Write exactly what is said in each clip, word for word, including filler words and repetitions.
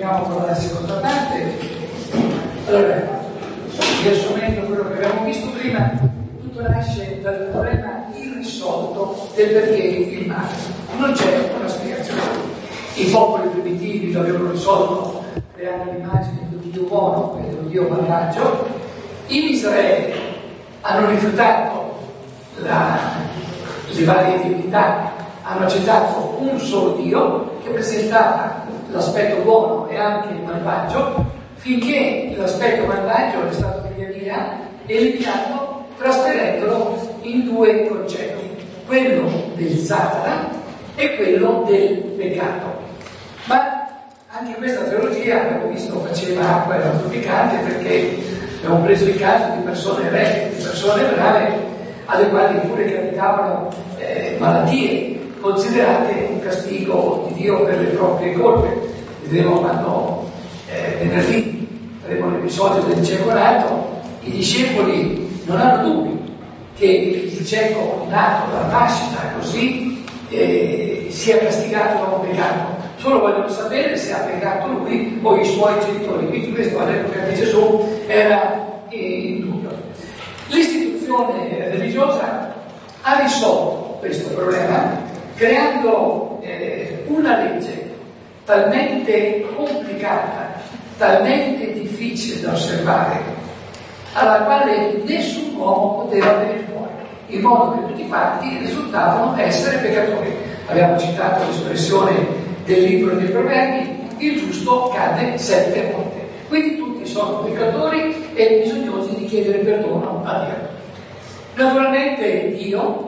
continuiamo con la seconda parte. Allora, riassumendo quello che abbiamo visto prima, tutto nasce dal problema irrisolto del perché il male. Non c'è una spiegazione. I popoli primitivi lo avevano risolto creando l'immagine di Dio buono e dello Dio malvagio. In Israele hanno rifiutato la, le varie divinità, hanno accettato un solo Dio che presentava l'aspetto buono e anche il malvagio, finché l'aspetto malvagio è stato via via eliminato, trasferendolo in due concetti, quello del Satana e quello del peccato. Ma anche questa teologia, abbiamo visto, faceva acqua e molto piccante, perché abbiamo preso il caso di persone rette, di persone brave, alle quali pure capitavano eh, malattie considerate un castigo di Dio per le proprie colpe. Vedremo quando eh, venerdì faremo l'episodio del cieco nato, i discepoli non hanno dubbi che il cieco nato dalla nascita così eh, sia castigato da un peccato, solo vogliono sapere se ha peccato lui o i suoi genitori. Quindi questo all'epoca di Gesù era in dubbio. L'istituzione religiosa ha risolto questo problema creando eh, una legge talmente complicata, talmente difficile da osservare, alla quale nessun uomo poteva venire fuori, in modo che tutti quanti risultavano essere peccatori. Abbiamo citato l'espressione del libro dei Proverbi: il giusto cade sette volte. Quindi tutti sono peccatori e bisognosi di chiedere perdono a Dio. Naturalmente Dio,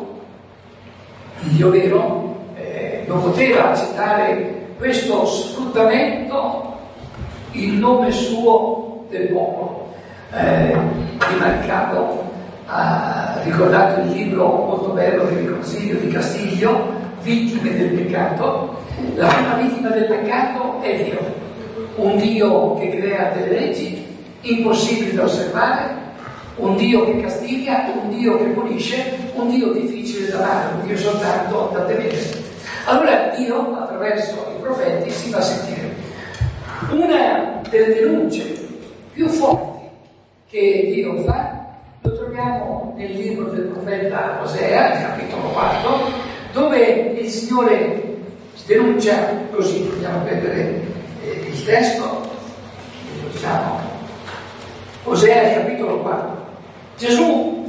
il Dio vero, eh, non poteva accettare questo sfruttamento in nome suo del popolo. Eh, prima Riccardo ha ricordato il libro molto bello che vi consiglio di Castiglio, Vittime del peccato. La prima vittima del peccato è Dio, un Dio che crea delle leggi impossibili da osservare, un Dio che castiga, un Dio che punisce, un Dio difficile da amare, un Dio soltanto da temere. Allora Dio, attraverso i profeti, si fa sentire. Una delle denunce più forti che Dio fa lo troviamo nel libro del profeta Osea, capitolo quattro, dove il Signore denuncia così. Andiamo a prendere eh, il testo, diciamo, Osea capitolo quattro. Gesù,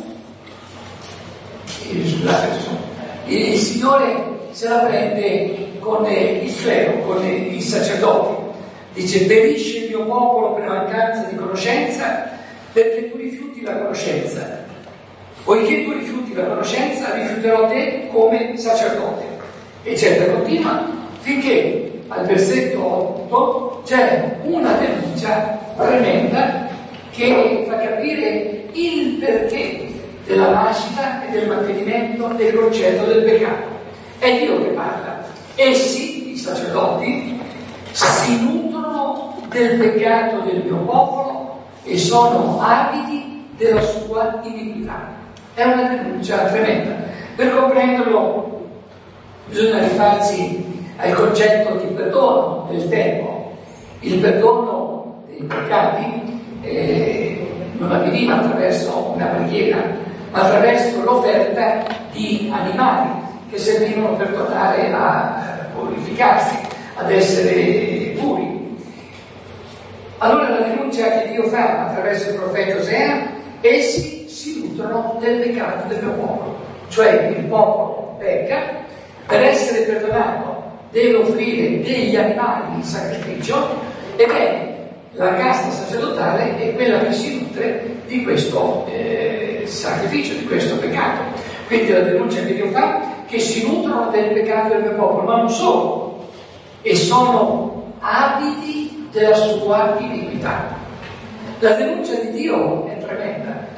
eh, scusate, Gesù, il Signore se la prende con il clero, con i sacerdoti. Dice: perisce il mio popolo per mancanza di conoscenza, perché tu rifiuti la conoscenza. Poiché tu rifiuti la conoscenza, rifiuterò te come sacerdote. Eccetera, continua, finché al versetto otto c'è una denuncia tremenda che fa capire il perché della nascita e del mantenimento del concetto del peccato. È Dio che parla. Essi, i sacerdoti, si nutrono del peccato del mio popolo e sono avidi della sua iniquità. È una denuncia tremenda. Per comprenderlo bisogna rifarsi al concetto di perdono del tempo. Il perdono dei peccati eh, non avveniva attraverso una preghiera, ma attraverso l'offerta di animali che servivano per tornare a purificarsi, ad essere puri. Allora la denuncia che Dio fa attraverso il profeta Osea: essi si nutrono del peccato del mio popolo, cioè il popolo pecca, per essere perdonato deve offrire degli animali in sacrificio. Ebbene, la casta sacerdotale è quella che si nutre di questo eh, sacrificio, di questo peccato. Quindi la denuncia che Dio fa: che si nutrono del peccato del mio popolo, ma non solo, e sono avidi della sua iniquità. La denuncia di Dio è tremenda.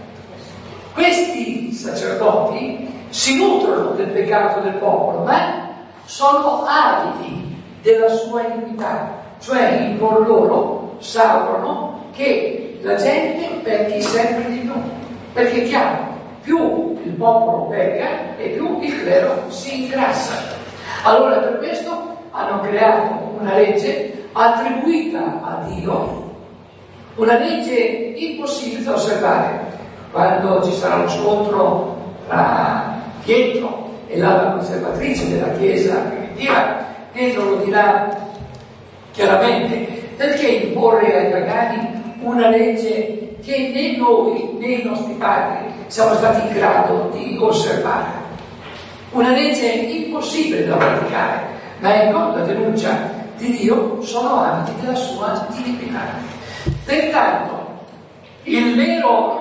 Questi sacerdoti si nutrono del peccato del popolo, ma sono avidi della sua iniquità, cioè in cuor loro saprono che la gente pecchi sempre di più, perché è chiaro, più il popolo pecca e più il clero si ingrassa. Allora per questo hanno creato una legge attribuita a Dio, una legge impossibile da osservare. Quando ci sarà lo scontro tra Pietro e l'ala conservatrice della Chiesa primitiva, Pietro lo dirà chiaramente: perché imporre ai pagani una legge che né noi né i nostri padri siamo stati in grado di osservare? Una legge impossibile da praticare, ma in conto denuncia di Dio sono ambiti della sua divinità. Pertanto, il vero,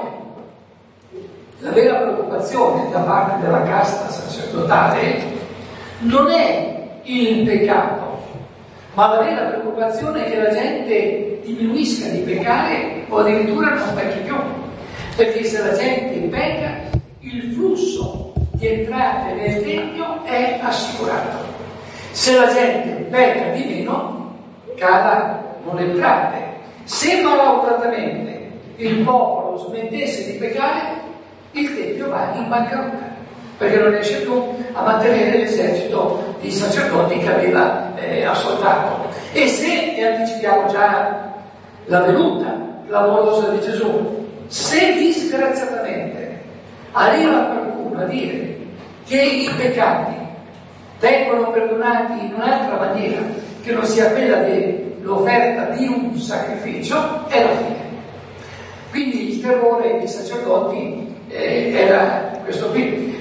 la vera preoccupazione da parte della casta sacerdotale non è il peccato, ma la vera preoccupazione è che la gente diminuisca di peccare o addirittura non pecchi più. Perché se la gente pecca, il flusso di entrate nel Tempio è assicurato. Se la gente pecca di meno, calano le entrate. Se malauguratamente il popolo smettesse di peccare, il Tempio va in bancarotta, perché non riesce più a mantenere l'esercito di sacerdoti che aveva eh, assoldato. E se, e anticipiamo già la venuta clamorosa di Gesù, se disgraziatamente arriva qualcuno a dire che i peccati vengono perdonati in un'altra maniera che non sia quella dell'offerta di un sacrificio, è la fine. Quindi il terrore dei sacerdoti eh, era questo qui.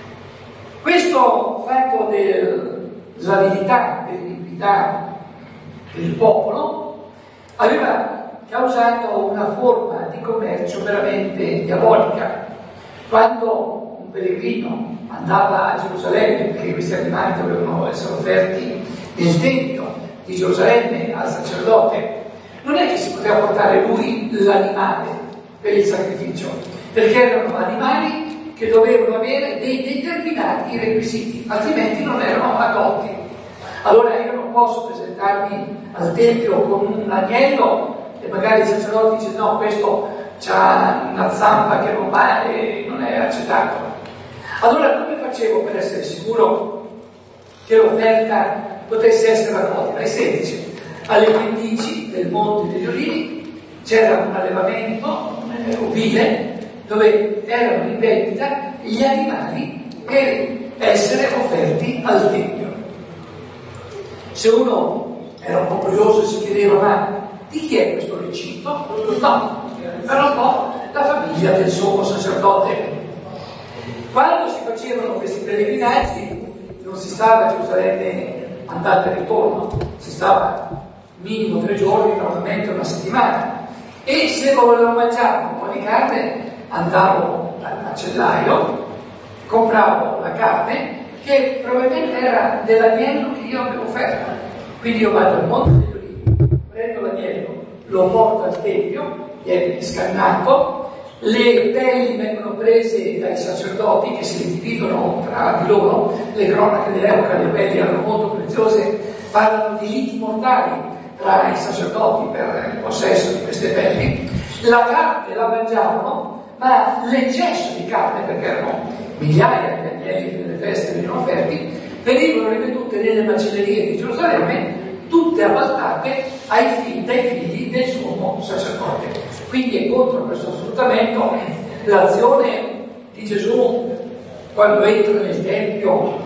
Questo fatto dell'avidità, dell'iniquità del popolo aveva causato una forma di commercio veramente diabolica. Quando un pellegrino andava a Gerusalemme, perché questi animali dovevano essere offerti nel Tempio di Gerusalemme al sacerdote, non è che si poteva portare lui l'animale per il sacrificio, perché erano animali che dovevano avere dei determinati requisiti, altrimenti non erano addotti. Allora io non posso presentarmi al Tempio con un agnello e magari il sacerdote dice no, questo ha una zampa che non va e non è accettato. Allora come facevo per essere sicuro che l'offerta potesse essere raccolta? È semplice: alle pendici del Monte degli Olivi c'era un allevamento eh, ovile dove erano in vendita gli animali per essere offerti al Tempio. Se uno era un po' curioso e si chiedeva ma di chi è questo recinto? No, era un po' la famiglia del sommo sacerdote. Quando si facevano questi pellegrinaggi non si stava a Gerusalemme andata e ritorno, si stava minimo tre giorni, normalmente una settimana, e se volevo mangiare un po' di carne andavo dal macellaio, compravo la carne che probabilmente era dell'agnello che io avevo offerto. Quindi io vado al Monte degli Olivi, prendo l'agnello, lo porto al Tempio, viene scannato, le pelli vengono prese dai sacerdoti che si dividono tra di loro. Le cronache dell'epoca, le pelli erano molto preziose, parlano di liti mortali tra i sacerdoti per il possesso di queste pelli. La carne la mangiavano, ma l'eccesso di carne, perché erano migliaia di agnelli che nelle feste venivano offerti, venivano rivendute nelle macellerie di Gerusalemme, tutte appaltate ai figli, dai figli del sommo sacerdote. Quindi è contro questo sfruttamento l'azione di Gesù quando entra nel Tempio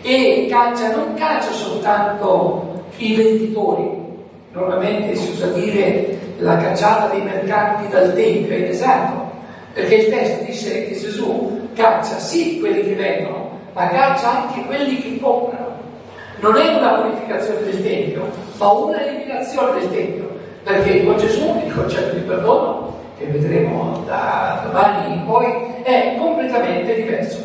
e caccia, non caccia soltanto i venditori. Normalmente si usa dire la cacciata dei mercanti dal Tempio, è inesatto, perché il testo dice che Gesù caccia sì quelli che vendono, ma caccia anche quelli che comprano. Non è una purificazione del Tempio, ma una eliminazione del Tempio, perché con Gesù il concetto di perdono, che vedremo da domani in poi, è completamente diverso.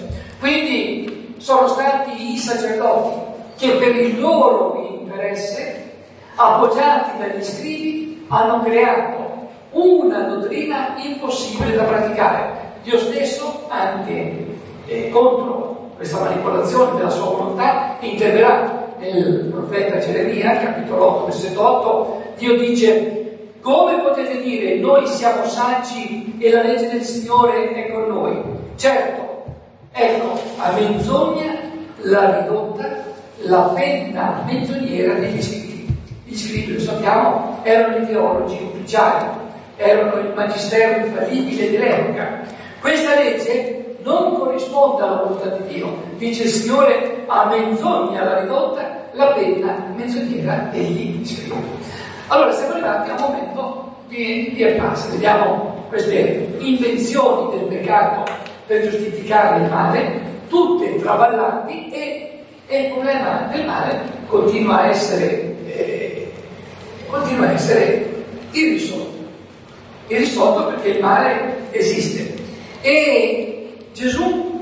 Quindi sono stati i sacerdoti che per il loro interesse, appoggiati dagli scribi, hanno creato una dottrina impossibile da praticare. Dio stesso, anche eh, contro questa manipolazione della sua volontà, interverrà. Nel profeta Geremia, capitolo otto, versetto otto, Dio dice: come potete dire noi siamo saggi e la legge del Signore è con noi? Certo, ecco a menzogna la ridotta la penna menzognera degli scribi. Gli scribi, lo sappiamo, erano i teologi ufficiali, erano il magistero infallibile dell'epoca. Questa legge non corrisponde alla volontà di Dio. Dice il Signore: a menzogna alla ridotta, la penna menzognera egli scrive. Allora siamo arrivati a un momento di, di impasse. Vediamo queste invenzioni del peccato per giustificare il male, tutte traballanti, e, e il problema del male continua a essere eh, continua a essere irrisolto. Irrisolto perché il male esiste. E Gesù,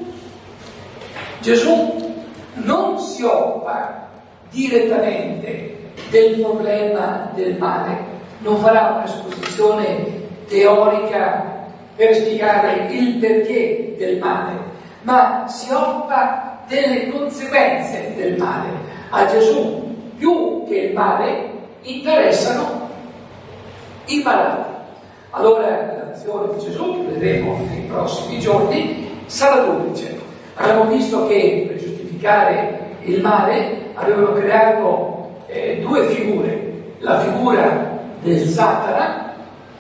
Gesù non si occupa direttamente del problema del male, non farà un'esposizione teorica per spiegare il perché del male, ma si occupa delle conseguenze del male. A Gesù, più che il male, interessano i malati. Allora l'azione di Gesù, che vedremo nei prossimi giorni, sarà duplice. Abbiamo visto che per giustificare il male avevano creato eh, due figure: la figura del Satana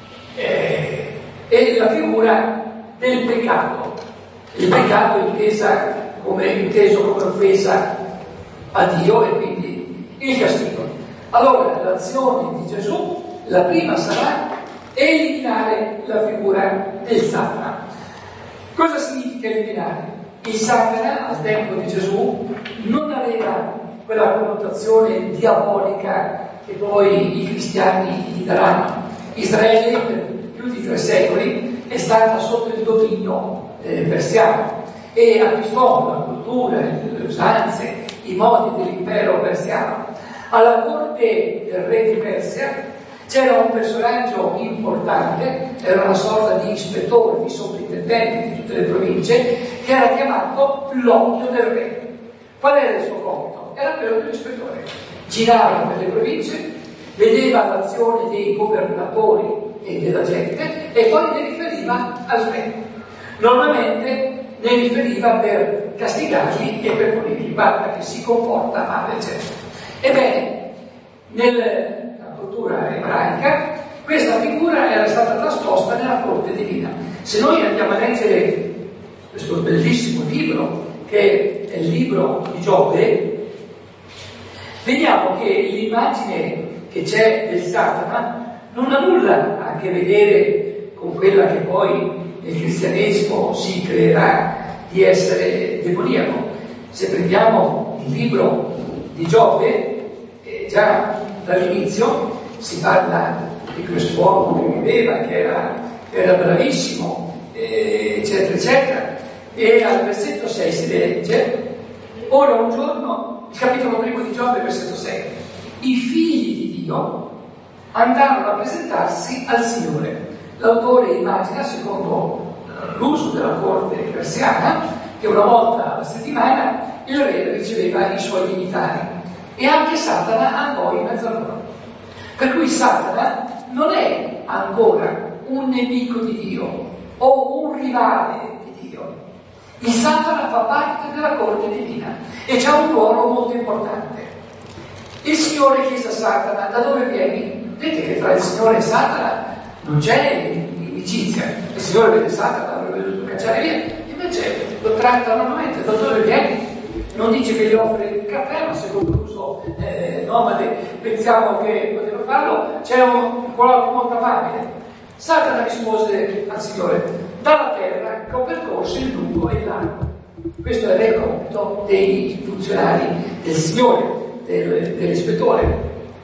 eh, e la figura del peccato. Il peccato intesa come, inteso come offesa a Dio e quindi il castigo. Allora l'azione di Gesù, la prima sarà eliminare la figura del Satana. Cosa significa eliminare? Il Satana al tempo di Gesù non aveva quella connotazione diabolica che poi i cristiani gli daranno. Israele per più di tre secoli è stata sotto il dominio eh, persiano e acquistò la cultura, le usanze, i modi dell'impero persiano. Alla corte del re di Persia c'era un personaggio importante, era una sorta di ispettore, di sovrintendente di tutte le province, che era chiamato l'occhio del re. Qual era il suo compito? Era quello dell'ispettore. Girava per le province, vedeva l'azione dei governatori e della gente e poi ne riferiva al re. Normalmente ne riferiva per castigarli e per punirli. Guarda che si comporta male, eccetera. Ebbene, nel cultura ebraica, questa figura era stata trasposta nella corte divina. Se noi andiamo a leggere questo bellissimo libro, che è il libro di Giobbe, vediamo che l'immagine che c'è del Satana non ha nulla a che vedere con quella che poi nel cristianesimo si creerà di essere demoniaco. Se prendiamo il libro di Giobbe, eh, già dall'inizio si parla di quest'uomo che viveva, che era, era bravissimo, eh, eccetera, eccetera. E al versetto sei si legge: ora un giorno, il capitolo primo di Giobbe, versetto sei, i figli di Dio andarono a presentarsi al Signore. L'autore immagina, secondo l'uso della corte persiana, che una volta alla settimana il re riceveva i suoi dignitari e anche Satana andò in mezzo a loro. Per cui Satana non è ancora un nemico di Dio o un rivale di Dio. Il Satana fa parte della corte divina e c'ha un ruolo molto importante. Il Signore chiese a Satana: da dove vieni? Vedete che tra il Signore e Satana non c'è inimicizia. Il Signore vede Satana, lo vuole cacciare via, invece lo tratta normalmente. Da dove vieni? Non dice che gli offre il caffè, ma secondo l'uso eh, nomade pensiamo che poteva farlo. C'è un quello molto affabile. Satana rispose al Signore: dalla terra che ho percorso il lungo e il largo. Questo era il compito dei funzionari del Signore, del, dell'ispettore.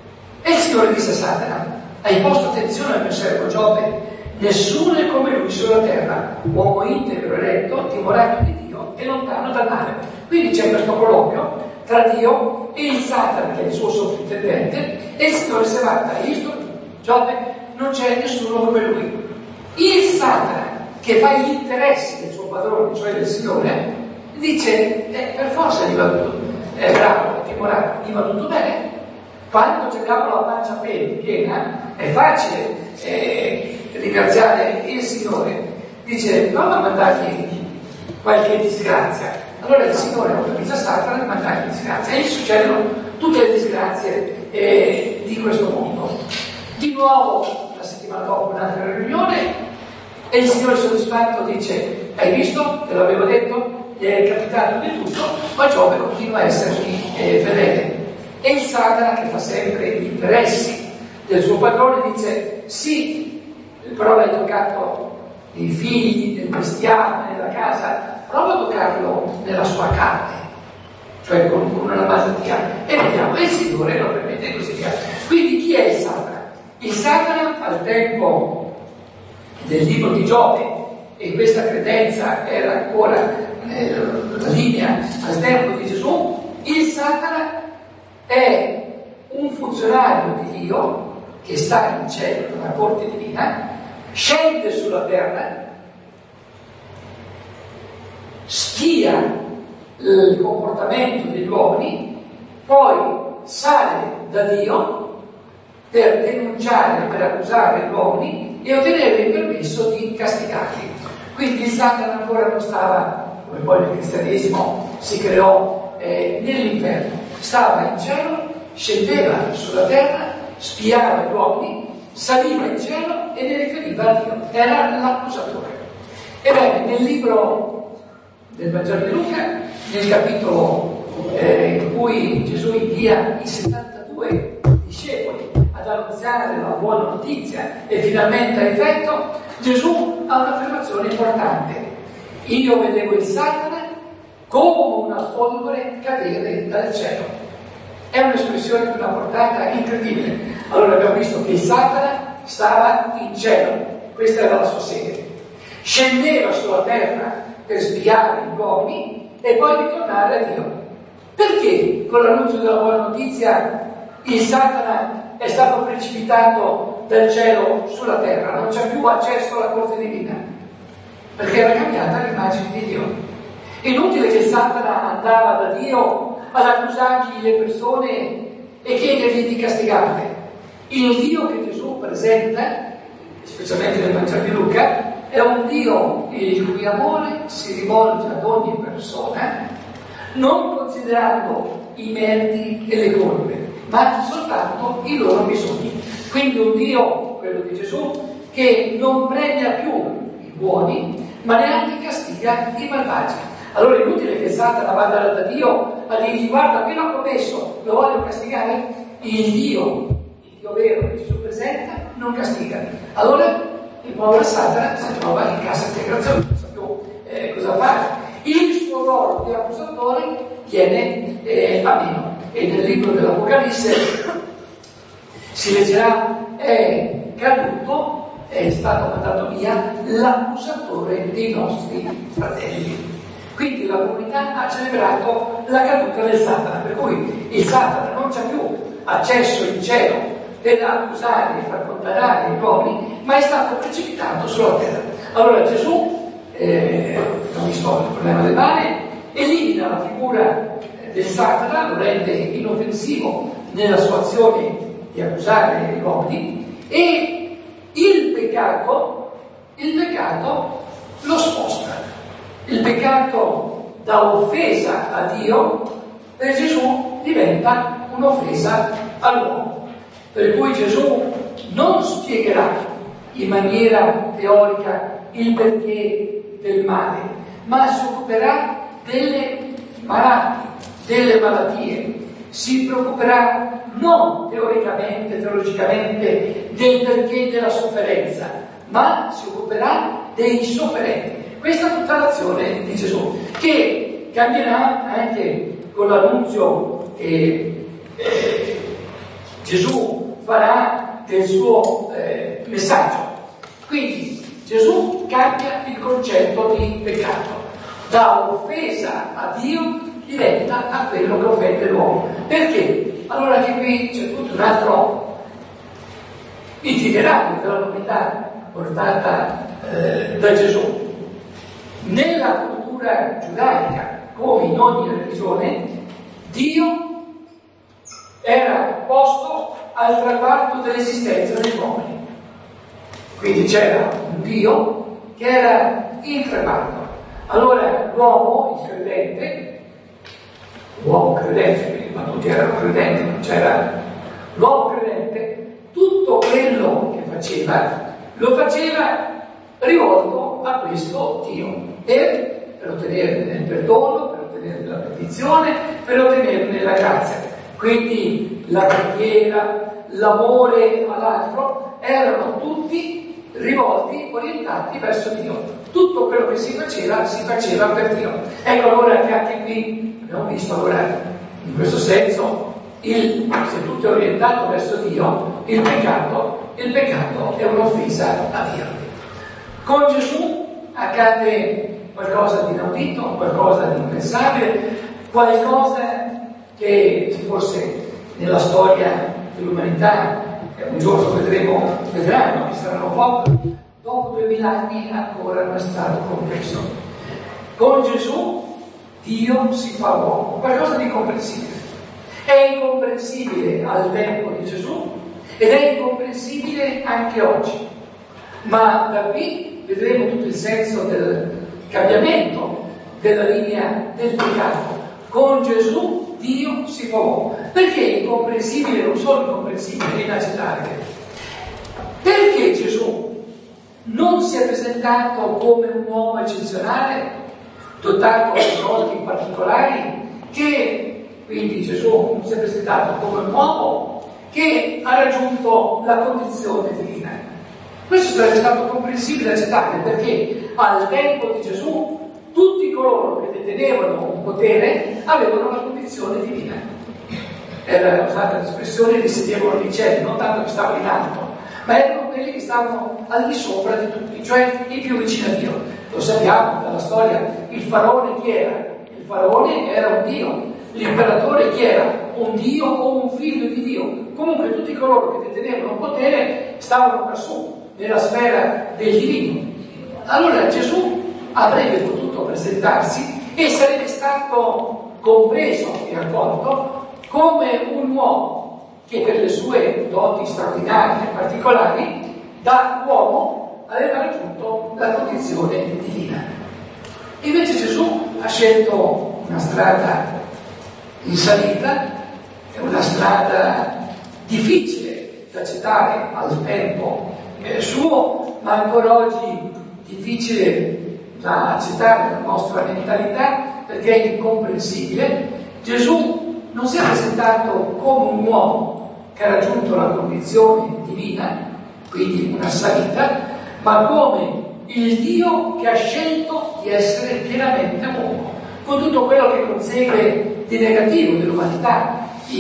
E il Signore disse a Satana: hai posto attenzione al mio servo Giobbe? Nessuno è come lui sulla terra, uomo integro e retto, timorato di Dio e lontano dal male. Quindi c'è questo colloquio tra Dio e il Satana, che è il suo sovrintendente, e il Signore si guarda: io Giobbe, non c'è nessuno come lui. Il Satana, che fa gli interessi del suo padrone, cioè del Signore, dice: eh, per forza gli va tutto, è bravo, è timorato, gli va tutto bene. Quando abbiamo la pancia piena è facile eh, ringraziare il Signore. Dice: non a mandargli qualche disgrazia. Allora il Signore autorizza Satana a mandargli disgrazia e gli succedono tutte le disgrazie eh, di questo mondo. Di nuovo, la settimana dopo, un'altra riunione, e il Signore soddisfatto dice: hai visto? Te l'avevo detto, gli è capitato di tutto, ma Giobbe continua a essermi eh, fedele. E il Satana, che fa sempre gli interessi del suo padrone, dice: sì, però l'hai toccato nei figli, nel bestiame, nella casa, prova a toccarlo nella sua carne, cioè con, con una malattia, e vediamo, e il Signore lo permette e così via. Quindi chi è il Satana? Il Satana al tempo del libro di Giobbe, e questa credenza era ancora eh, la linea al tempo di Gesù, il Satana è un funzionario di Dio che sta in cielo nella corte divina, scende sulla terra, spia il comportamento degli uomini, poi sale da Dio per denunciare, per accusare gli uomini e ottenere il permesso di castigarli. Quindi il Satana ancora non stava, come poi nel cristianesimo si creò, eh, nell'inferno, stava in cielo, scendeva sulla terra, spiava gli uomini, saliva in cielo e ne riferiva a Dio, era l'accusatore. Ebbene, nel libro del Vangelo di Luca, nel capitolo eh, in cui Gesù invia i settantadue discepoli ad annunziare la buona notizia e finalmente ha effetto, Gesù ha un'affermazione importante: io vedevo il Satana come una folgore cadere dal cielo. È un'espressione di una portata incredibile. Allora abbiamo visto che il Satana stava in cielo, questa era la sua sede, scendeva sulla terra per spiare gli uomini e poi ritornare a Dio. Perché con l'annuncio della buona notizia il Satana è stato precipitato dal cielo sulla terra, non c'è più accesso alla corte divina? Perché era cambiata l'immagine di Dio. Inutile che Satana andava da Dio ad accusargli le persone e chiedergli di castigarle. Il Dio che Gesù presenta, specialmente nel Vangelo di Luca, è un Dio il cui amore si rivolge ad ogni persona, non considerando i meriti e le colpe, ma soltanto i loro bisogni. Quindi un Dio, quello di Gesù, che non premia più i buoni, ma neanche castiga i malvagi. Allora è inutile che Satana vada da Dio a dirgli: guarda, appena ho commesso, lo voglio castigare. Il Dio, il Dio vero che Gesù presenta, non castiga. Allora il povero Satana si trova in cassa integrazione, non sa più eh, cosa fare. Il suo ruolo di accusatore viene eh, a meno. E nel libro dell'Apocalisse si leggerà: è caduto, è stato mandato via l'accusatore dei nostri fratelli. Quindi la comunità ha celebrato la caduta del Satana, per cui il Satana non c'ha più accesso in cielo per accusare e far condannare gli uomini, ma è stato precipitato sulla terra. Allora Gesù, eh, non mi sto il problema del male, elimina la figura del Satana, lo rende inoffensivo nella sua azione di accusare gli uomini, e il peccato, il peccato lo sposta. Il peccato da offesa a Dio per Gesù diventa un'offesa all'uomo. Per cui Gesù non spiegherà in maniera teorica il perché del male, ma si occuperà delle malattie, delle malattie. Si preoccuperà non teoricamente, teologicamente del perché della sofferenza, ma si occuperà dei sofferenti. Questa è tutta l'azione di Gesù, che cambierà anche con l'annunzio che eh, Gesù farà del suo eh, messaggio. Quindi Gesù cambia il concetto di peccato, da offesa a Dio diventa a quello che offende l'uomo. Perché? Allora anche qui c'è tutto un altro itinerario della novità portata eh, da Gesù. Nella cultura giudaica, come in ogni religione, Dio era posto al traguardo dell'esistenza degli uomini. Quindi c'era un Dio che era il traguardo. Allora l'uomo, il credente, l'uomo credente, ma tutti erano credenti, non c'era l'uomo credente, tutto quello che faceva lo faceva rivolto a questo Dio per, per ottenerne il perdono, per ottenerne la benedizione, per ottenerne la grazia. Quindi la preghiera, l'amore all'altro erano tutti rivolti, orientati verso Dio. Tutto quello che si faceva, si faceva per Dio. Ecco allora che anche qui abbiamo visto allora, in questo senso, il, se tutto è orientato verso Dio, il peccato, il peccato è un'offesa a Dio. Con Gesù accade qualcosa di inaudito, qualcosa di impensabile, qualcosa che forse nella storia dell'umanità, e un giorno vedremo, vedranno che saranno pochi, dopo duemila anni ancora non è stato compreso. Con Gesù Dio si fa uomo, qualcosa di incomprensibile. È incomprensibile al tempo di Gesù ed è incomprensibile anche oggi. Ma da qui vedremo tutto il senso del cambiamento della linea del peccato. Con Gesù Dio si fa uomo. Perché è incomprensibile, non solo incomprensibile, è inaccettabile? Perché Gesù non si è presentato come un uomo eccezionale, dotato di doti particolari, che quindi Gesù non si è presentato come un uomo che ha raggiunto la condizione divina. Questo sarebbe stato comprensibile e accettabile, perché al tempo di Gesù tutti coloro che detenevano un potere avevano la condizione divina. Era usata l'espressione che sedevano nei cieli, non tanto che stavano in alto, ma erano quelli che stavano al di sopra di tutti, cioè i più vicini a Dio. Lo sappiamo dalla storia, il faraone chi era? Il faraone era un dio, l'imperatore chi era? Un dio o un figlio di Dio. Comunque tutti coloro che detenevano potere stavano lassù, nella sfera del divino. Allora Gesù avrebbe potuto presentarsi e sarebbe stato compreso e accolto come un uomo che per le sue doti straordinarie e particolari da uomo aveva raggiunto la condizione divina. Invece Gesù ha scelto una strada in salita, è una strada difficile da accettare al tempo eh, suo, ma ancora oggi difficile da accettare nella nostra mentalità perché è incomprensibile. Gesù non si è presentato come un uomo che ha raggiunto la condizione divina, quindi una salita, ma come il Dio che ha scelto di essere pienamente uomo, con tutto quello che consegue di negativo dell'umanità, i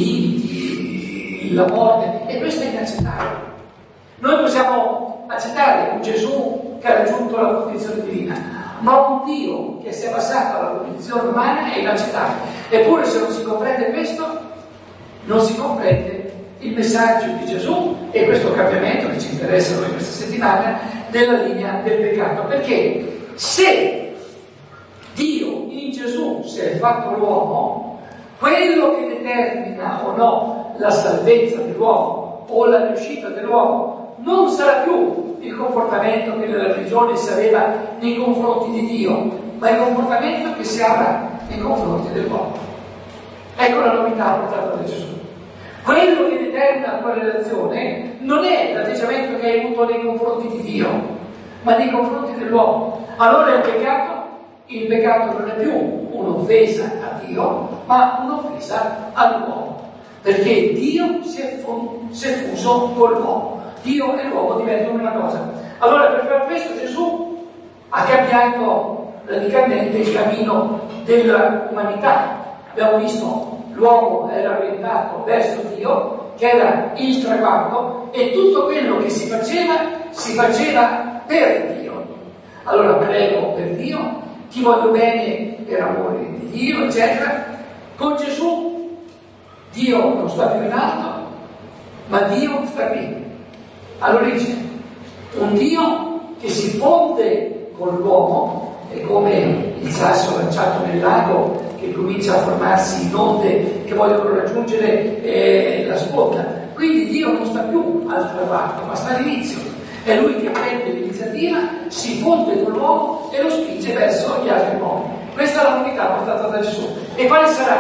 limiti, la morte, e questo è inaccettabile. Noi possiamo accettare un Gesù che ha raggiunto la condizione divina, ma un Dio che si è passato alla condizione umana è inaccettabile. Eppure se non si comprende questo, non si comprende il messaggio di Gesù e questo cambiamento che ci interessa noi questa settimana della linea del peccato. Perché se Dio in Gesù si è fatto l'uomo, quello che determina o no la salvezza dell'uomo o la riuscita dell'uomo non sarà più il comportamento che nella religione si aveva nei confronti di Dio, ma il comportamento che si avrà nei confronti dell'uomo. Ecco la novità portata da Gesù. Quello che determina la tua relazione non è l'atteggiamento che hai avuto nei confronti di Dio, ma nei confronti dell'uomo. Allora il peccato, il peccato non è più un'offesa a Dio, ma un'offesa all'uomo. Perché Dio si è, fu- si è fuso con l'uomo. Dio e l'uomo diventano una cosa. Allora per fare questo Gesù ha cambiato radicalmente il cammino dell'umanità. Abbiamo visto l'uomo era orientato verso Dio, che era il traguardo, e tutto quello che si faceva, si faceva per Dio. Allora prego per Dio, ti voglio bene per amore di Dio, eccetera. Con Gesù Dio non sta più in alto, ma Dio sta qui, all'origine. Un Dio che si fonde con l'uomo, è come il sasso lanciato nel lago che comincia a formarsi in onde che vogliono raggiungere eh, la sponda. Quindi Dio non sta più al traguardo, ma sta all'inizio. È Lui che prende l'iniziativa, si fonde con l'uomo e lo spinge verso gli altri uomini. Questa è la novità portata da Gesù. E quale sarà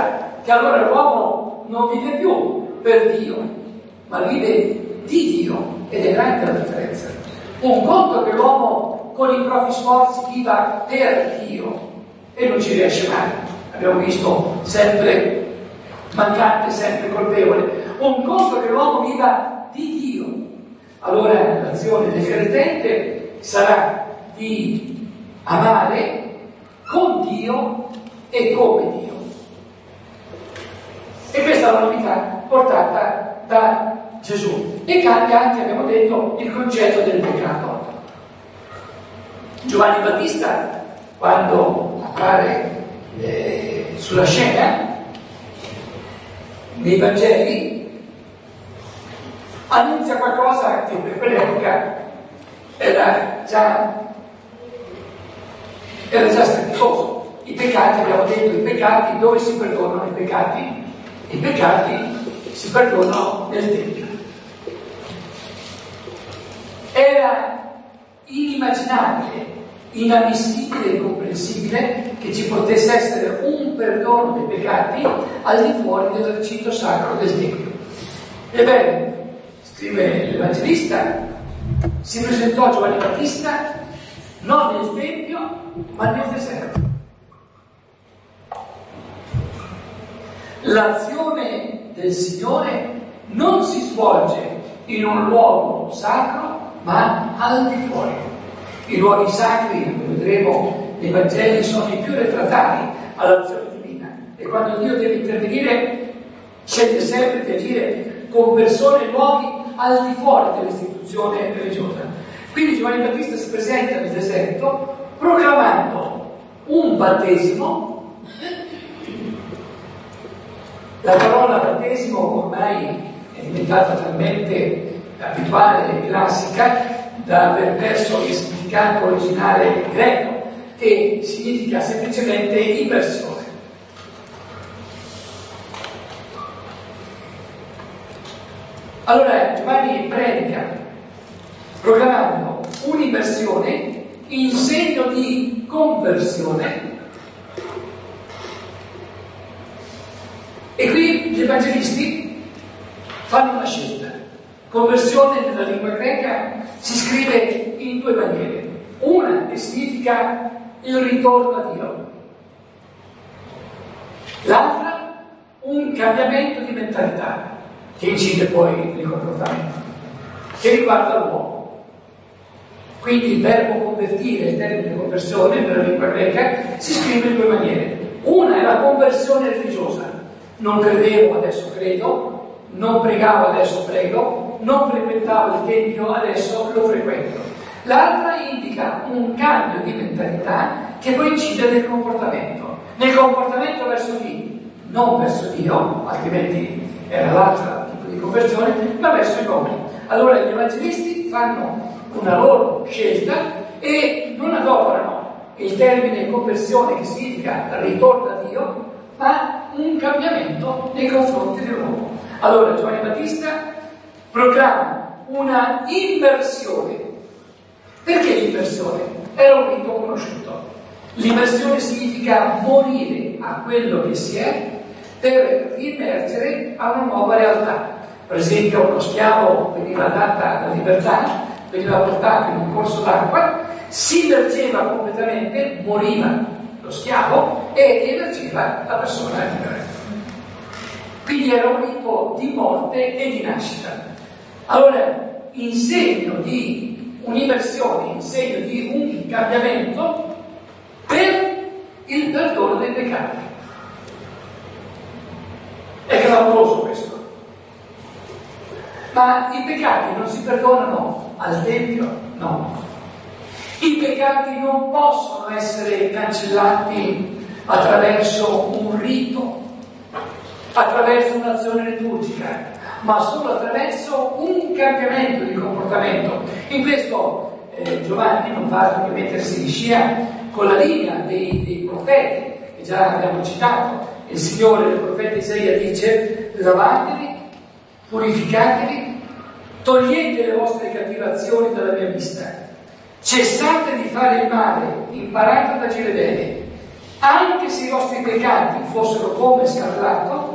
che allora l'uomo non vive più per Dio, ma vive di Dio, ed è grande la differenza. Un conto che l'uomo con i propri sforzi viva per Dio e non ci riesce mai, abbiamo visto, sempre mancante, sempre colpevole. Un conto che l'uomo viva di Dio, allora l'azione del credente sarà di amare con Dio e come Dio. E questa è la novità portata da Gesù. E cambia anche, abbiamo detto, il concetto del peccato. Giovanni Battista, quando appare eh, sulla scena, nei Vangeli, annunzia qualcosa che per quell'epoca era già, era già strepitoso. I peccati, abbiamo detto, i peccati, dove si perdonano i peccati? I peccati si perdonano nel Tempio. Era inimmaginabile, inammissibile e incomprensibile che ci potesse essere un perdono dei peccati al di fuori del recinto sacro del Tempio. Ebbene, scrive l'Evangelista, si presentò Giovanni Battista non nel Tempio ma nel deserto. L'azione del Signore non si svolge in un luogo sacro ma al di fuori. I luoghi sacri, come vedremo nei Vangeli, sono i più refrattari all'azione divina, e quando Dio deve intervenire sceglie sempre di agire con persone e luoghi al di fuori dell'istituzione religiosa. Quindi Giovanni Battista si presenta nel deserto proclamando un battesimo. La parola battesimo ormai è diventata talmente abituale e classica da aver perso il significato originale greco, che significa semplicemente immersione. Allora Giovanni predica proclamando un'immersione in segno di conversione, e qui gli evangelisti fanno una scelta. Conversione nella lingua greca si scrive in due maniere. Una che significa il ritorno a Dio, l'altra un cambiamento di mentalità che incide poi nel comportamento, che riguarda l'uomo. Quindi il verbo convertire, il termine conversione nella lingua greca, si scrive in due maniere. Una è la conversione religiosa: non credevo, adesso credo; non pregavo, adesso prego; non frequentavo il Tempio, adesso lo frequento. L'altra indica un cambio di mentalità che poi incide nel comportamento, nel comportamento verso chi? Non verso Dio, altrimenti era l'altro tipo di conversione, ma verso gli uomini. Allora gli evangelisti fanno una loro scelta e non adoperano il termine conversione, che significa ritorno a Dio, ma un cambiamento nei confronti dell'uomo. Allora Giovanni Battista proclama una immersione. Perché l'immersione? Era un rito conosciuto. L'immersione significa morire a quello che si è per riemergere a una nuova realtà. Per esempio, uno schiavo veniva data la libertà, veniva portato in un corso d'acqua, si immergeva completamente, moriva lo schiavo e emergeva la persona libera. Quindi era un rito di morte e di nascita. Allora, in segno di un'immersione, in segno di un cambiamento per il perdono dei peccati. È clamoroso questo. Ma i peccati non si perdonano al Tempio? No. I peccati non possono essere cancellati attraverso un rito, attraverso un'azione liturgica, ma solo attraverso un cambiamento di comportamento. In questo eh, Giovanni non fa altro che mettersi in scia con la linea dei, dei profeti, che già abbiamo citato. Il Signore, il profeta Isaia, dice: lavatevi, purificatevi, togliete le vostre cattive azioni dalla mia vista, cessate di fare il male, imparate ad agire bene. Anche se i vostri peccati fossero come scarlatto,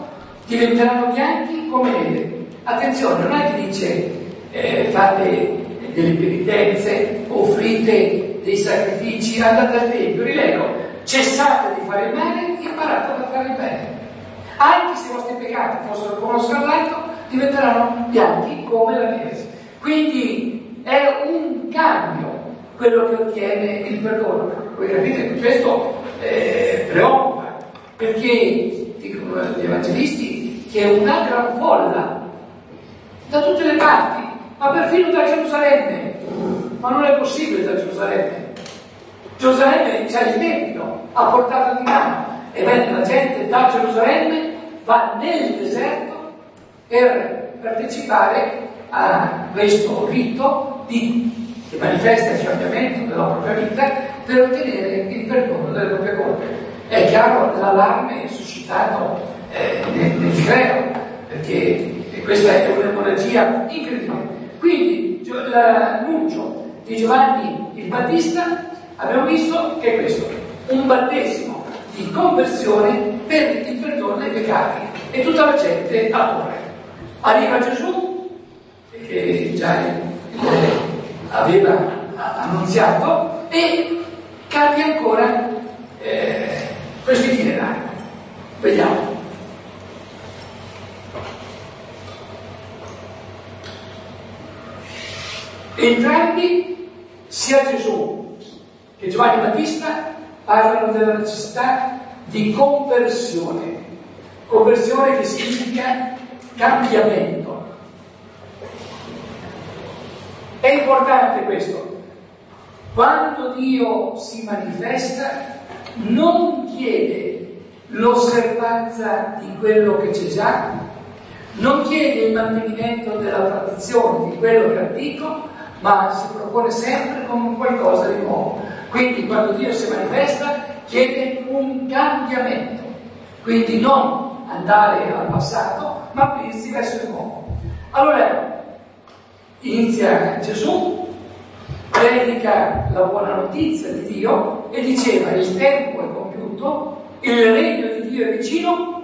diventeranno bianchi come neve. Attenzione, non è che dice eh, fate delle penitenze, offrite dei sacrifici, andate al tempio, rileggo, cessate di fare il male, imparate a fare il bene. Anche se i vostri peccati fossero come lo scarlatto, diventeranno bianchi come la neve. Quindi è un cambio quello che ottiene il perdono. Voi capite che questo eh, preoccupa, perché dicono gli evangelisti che è una gran folla da tutte le parti, ma perfino da Gerusalemme. Ma non è possibile da Gerusalemme. Gerusalemme c'è il Tempio a portata di mano. Ebbene, la gente da Gerusalemme va nel deserto per partecipare a questo rito di, che manifesta il cambiamento della propria vita per ottenere il perdono delle proprie colpe. È chiaro l'allarme suscitato eh, nel, nel Tireo, perché questa è un'emorragia incredibile. Quindi l'annuncio di Giovanni il Battista abbiamo visto che è questo, un battesimo di conversione per il perdono dei peccati, e tutta la gente accorre. Arriva Gesù, che già eh, aveva annunziato, e cambia ancora eh, questo itinerario. Vediamo. Entrambi, sia Gesù che Giovanni Battista, parlano della necessità di conversione. Conversione che significa cambiamento. È importante questo. Quando Dio si manifesta, non chiede l'osservanza di quello che c'è già, non chiede il mantenimento della tradizione di quello che è antico, ma si propone sempre come qualcosa di nuovo. Quindi quando Dio si manifesta chiede un cambiamento, quindi non andare al passato, ma aprirsi verso il nuovo. Allora inizia Gesù, predica la buona notizia di Dio e diceva: il tempo è compiuto, il regno di Dio è vicino,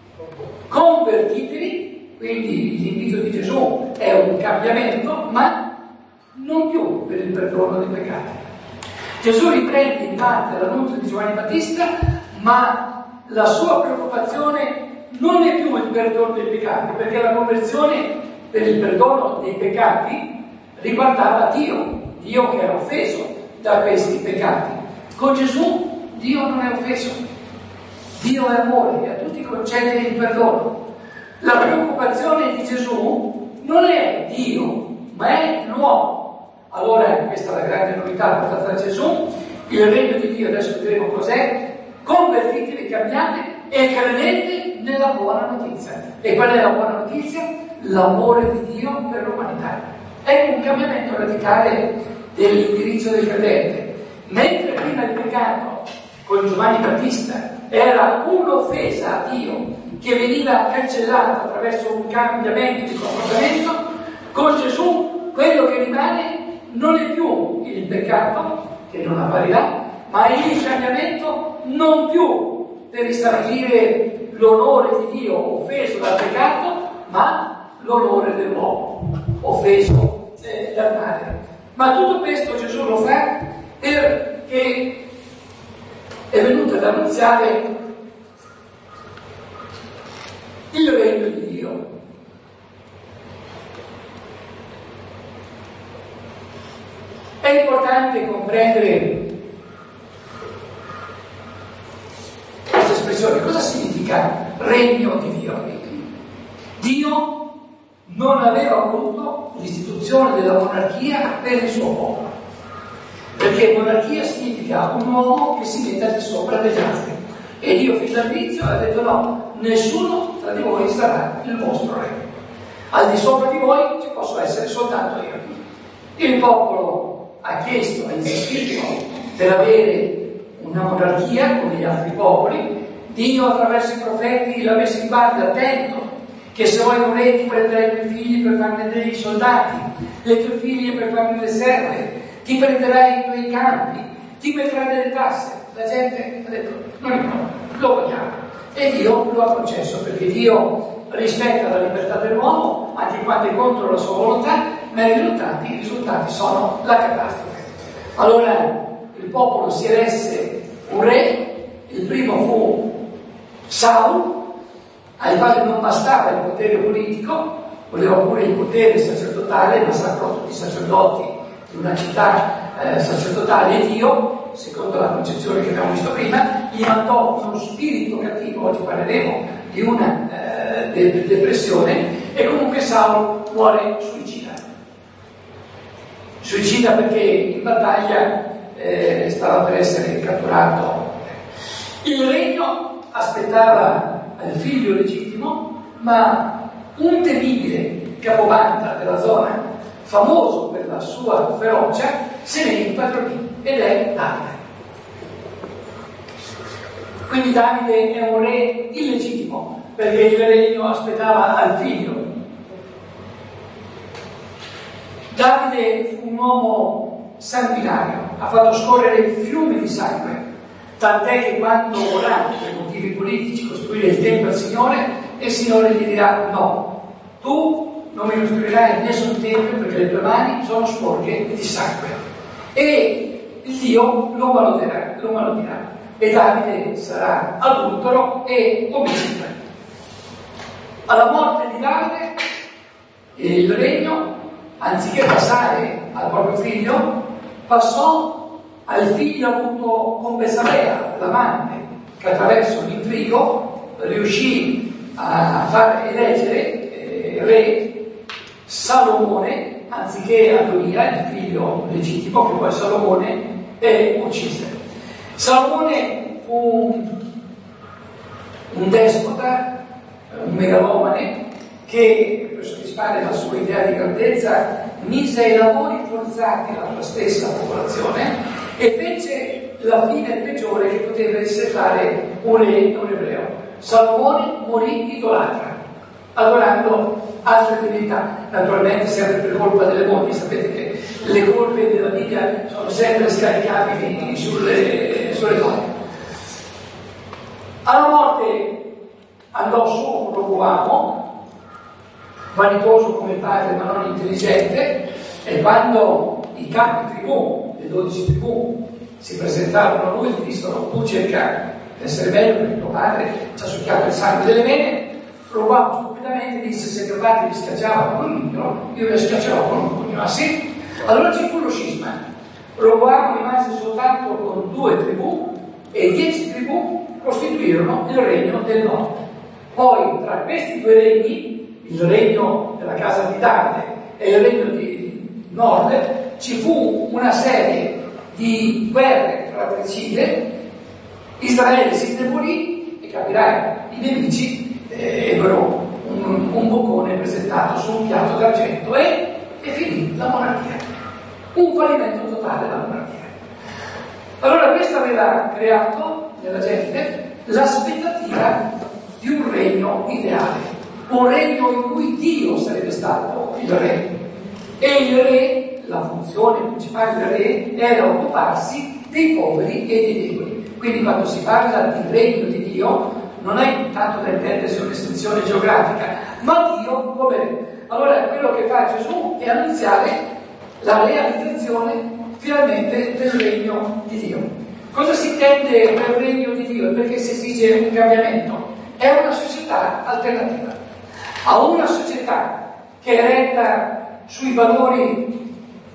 convertitevi. Quindi l'invito di Gesù è un cambiamento, ma non più per il perdono dei peccati. Gesù riprende in parte l'annuncio di Giovanni Battista, ma la sua preoccupazione non è più il perdono dei peccati, perché la conversione per il perdono dei peccati riguardava Dio, Dio che era offeso da questi peccati. Con Gesù Dio non è offeso, Dio è amore e a tutti concede il perdono. La preoccupazione di Gesù non è Dio, ma è l'uomo. Allora, questa è la grande novità portata da Gesù, il regno di Dio, adesso vedremo cos'è, convertitevi, cambiate e credete nella buona notizia. E qual è la buona notizia? L'amore di Dio per l'umanità. È un cambiamento radicale dell'indirizzo del credente. Mentre prima il peccato con Giovanni Battista era un'offesa a Dio che veniva cancellata attraverso un cambiamento di comportamento, con Gesù quello che rimane non è più il peccato, che non apparirà, ma il cambiamento non più per ristabilire l'onore di Dio offeso dal peccato, ma l'onore dell'uomo offeso eh, dal male. Ma tutto questo Gesù lo fa perché è venuto ad annunziare il regno di Dio. È importante comprendere questa espressione. Cosa significa regno di Dio? Dio non aveva voluto l'istituzione della monarchia per il suo popolo, perché monarchia significa un uomo che si mette al di sopra degli altri, e Dio fin dall'inizio ha detto: no, nessuno tra di voi sarà il vostro re, al di sopra di voi ci posso essere soltanto io. Il popolo ha chiesto, ha insistito per avere una monarchia come gli altri popoli. Dio attraverso i profeti l'ha messo in guardia: attento che se vuoi un re ti prenderai i tuoi figli per farne dei soldati, le tue figlie per farne le serve, ti prenderai i tuoi campi, ti metterai delle tasse. La gente ha detto: non è no, lo vogliamo. e Dio lo ha concesso, perché Dio rispetta la libertà dell'uomo anche quando è contro la sua volontà, ma i risultati, i risultati sono la catastrofe. Allora il popolo si elesse un re, il primo fu Saul, al quale non bastava il potere politico, voleva pure il potere sacerdotale, massacrò tutti i sacerdoti di una città eh, sacerdotale, e Dio, secondo la concezione che abbiamo visto prima, gli mandò uno spirito cattivo. Oggi parleremo di una eh, de- depressione, e comunque Saul muore suicida. Suicida perché in battaglia eh, stava per essere catturato. Il regno aspettava il figlio legittimo, ma un temibile capobanda della zona, famoso per la sua ferocia, se ne impadronì, ed è Davide. Quindi Davide è un re illegittimo, perché il regno aspettava al figlio. Davide fu un uomo sanguinario, ha fatto scorrere fiumi di sangue, tant'è che quando vorrà, per motivi politici, costruire il Tempio al Signore, il Signore gli dirà: no, tu non mi costruirai nessun Tempio perché le tue mani sono sporche di sangue. E il Dio lo malodirà, lo malodirà. E Davide sarà adultero e omicida. Alla morte di Davide, il regno, anziché passare al proprio figlio, passò al figlio avuto con Besabea, l'amante, che attraverso l'intrigo riuscì a far eleggere eh, re Salomone, anziché Adonia, il figlio legittimo, che poi Salomone è uccise. Salomone fu un, un despota, un megalomane, che per soddisfare la sua idea di grandezza mise ai lavori forzati la sua stessa popolazione e fece la fine peggiore che poteva riservare un re non ebreo. Salomone morì idolatra, adorando altre divinità, naturalmente sempre per colpa delle mogli. Sapete che le colpe della Bibbia sono sempre scaricabili sulle, sulle donne. Alla morte andò su Roboamo, vanitoso come il padre ma non intelligente, e quando i capi tribù, le dodici tribù, si presentarono a lui e dissero: tu cerca di essere bello perché tuo padre ci ha succhiato il sangue delle vene, Roboamo stupidamente disse: se mio padre vi schiacciava con un libro, io vi schiaccerò con un pugno. Ah sì? Allora ci fu lo scisma. Roboamo rimase soltanto con due tribù e dieci tribù costituirono il regno del nord. Poi tra questi due regni, il regno della casa di Davide e il regno di nord, ci fu una serie di guerre fratricide. Israele si indebolì e capirai, i nemici eh, ebbero un, un boccone presentato su un piatto d'argento e, e finì la monarchia. Un fallimento totale della monarchia. Allora questo aveva creato nella gente l'aspettativa di un regno ideale, un regno in cui Dio sarebbe stato il re. E il re, la funzione principale del re era occuparsi dei poveri e dei deboli. Quindi quando si parla di regno di Dio non è tanto da intendersi un'estensione geografica, ma Dio come re. Allora quello che fa Gesù è annunziare la realizzazione finalmente del regno di Dio. Cosa si intende per regno di Dio? Perché si esige un cambiamento. È una società alternativa. A una società che è retta sui valori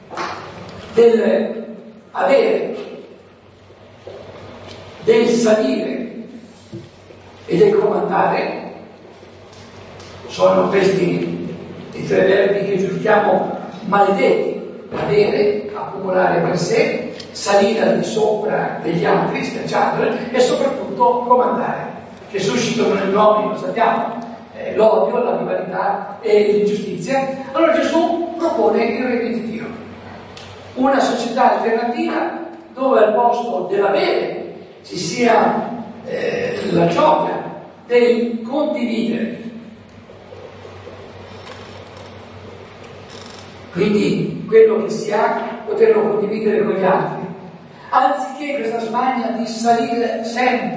del avere, del salire e del comandare. Sono questi i tre verbi che giudichiamo maledetti: avere, accumulare per sé, salire al di sopra degli altri, schiacciandoli, e soprattutto comandare, che suscitano nell'uomo, lo sappiamo, eh, l'odio, la rivalità e l'ingiustizia. Allora Gesù propone il regno di Dio, una società alternativa dove al posto dell'avere ci sia eh, la gioia del condividere. Quindi quello che si ha, poterlo condividere con gli altri, anziché questa smania di salire sempre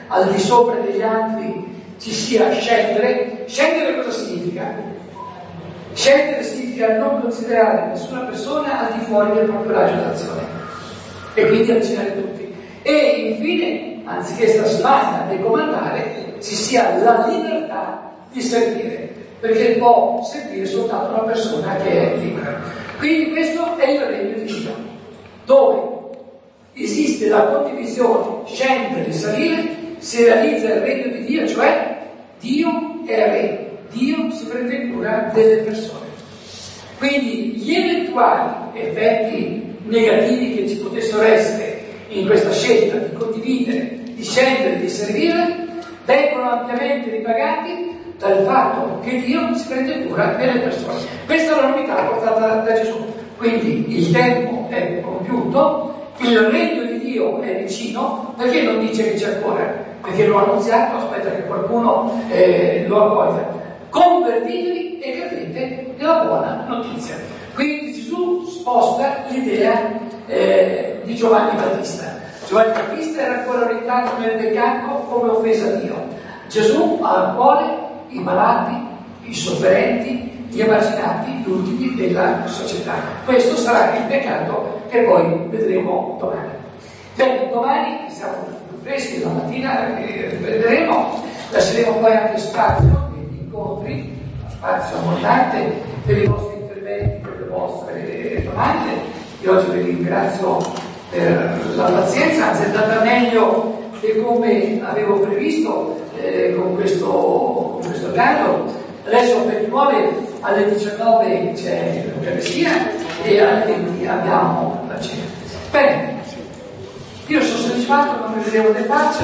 al di sopra degli altri ci sia scendere. Scendere cosa significa? Scendere significa non considerare nessuna persona al di fuori del proprio raggio d'azione e quindi avvicinare tutti. E infine, anziché stare sbaglia e comandare, ci sia la libertà di servire, perché può servire soltanto una persona che è libera. Quindi questo è il regno di Dio, dove esiste la condivisione, scendere e salire, si realizza il regno di Dio, cioè Dio è re, Dio si prende cura delle persone. Quindi gli eventuali effetti negativi che ci potessero essere in questa scelta di condividere, di scendere, di servire, vengono ampiamente ripagati dal fatto che Dio si prende cura delle persone. Questa è la novità portata da Gesù. Quindi il tempo è compiuto, il regno di Dio è vicino. Perché non dice che c'è ancora? Perché l'ho annunziato, aspetta che qualcuno eh, lo accoglia. Convertitevi e credete nella buona notizia. Quindi Gesù sposta l'idea eh, di Giovanni Battista. Giovanni Battista era ancora orientato nel peccato come offesa a Dio. Gesù ha a cuore i malati, i sofferenti, gli emarginati, gli ultimi della società. Questo sarà il peccato che poi vedremo domani. Bene, domani siamo più freschi, la mattina eh, vedremo, lasceremo poi anche spazio degli incontri, spazio abbondante per i vostri interventi, per le vostre domande. Io oggi vi ringrazio per la pazienza, anzi è andata meglio che come avevo previsto eh, con questo, con questo caso. Adesso per il nove alle diciannove c'è l'Eucaristia e alle venti abbiamo la cena. Bene, io sono soddisfatto, non mi vedevo del pace.